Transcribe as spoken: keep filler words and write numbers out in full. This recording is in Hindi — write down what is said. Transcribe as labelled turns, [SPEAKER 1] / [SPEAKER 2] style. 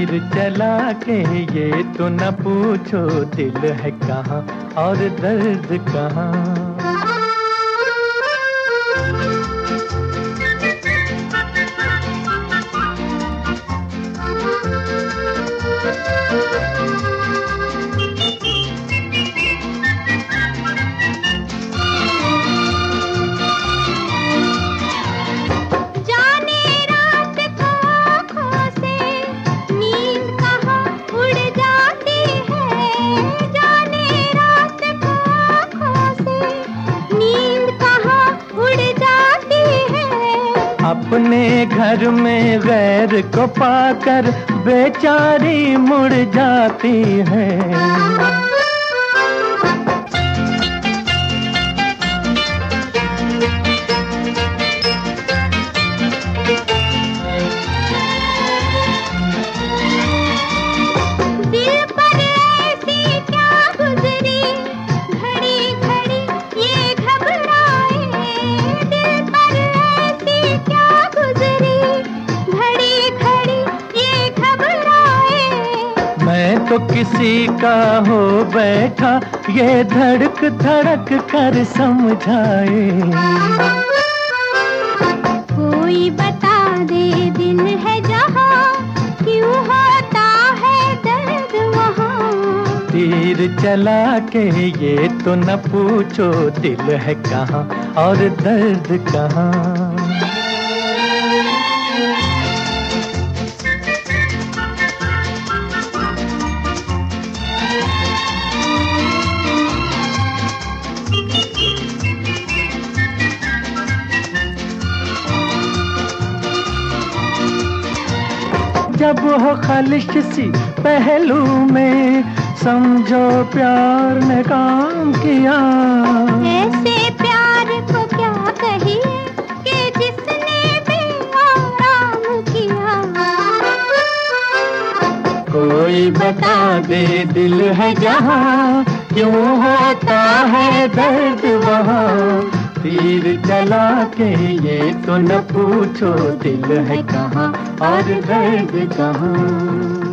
[SPEAKER 1] तीर चला के ये तो न पूछो, दिल है कहाँ और दर्द कहाँ। अपने घर में गैर को पाकर बेचारी मुड़ जाती है। मैं तो किसी का हो बैठा, ये धड़क धड़क कर समझाए।
[SPEAKER 2] कोई बता दे दिल है जहाँ, क्यों होता है दर्द वहाँ।
[SPEAKER 1] तीर चला के ये तो न पूछो, दिल है कहाँ और दर्द कहाँ। जब हो खलिश सी पहलू में, समझो प्यार ने काम किया।
[SPEAKER 2] ऐसे प्यार को क्या कहिए कि जिसने भी आराम किया।
[SPEAKER 1] कोई बता दे दिल है जहाँ, क्यों होता है दर्द वहाँ। तीर चला के ये तो न पूछो, दिल है कहाँ और दर्द कहाँ।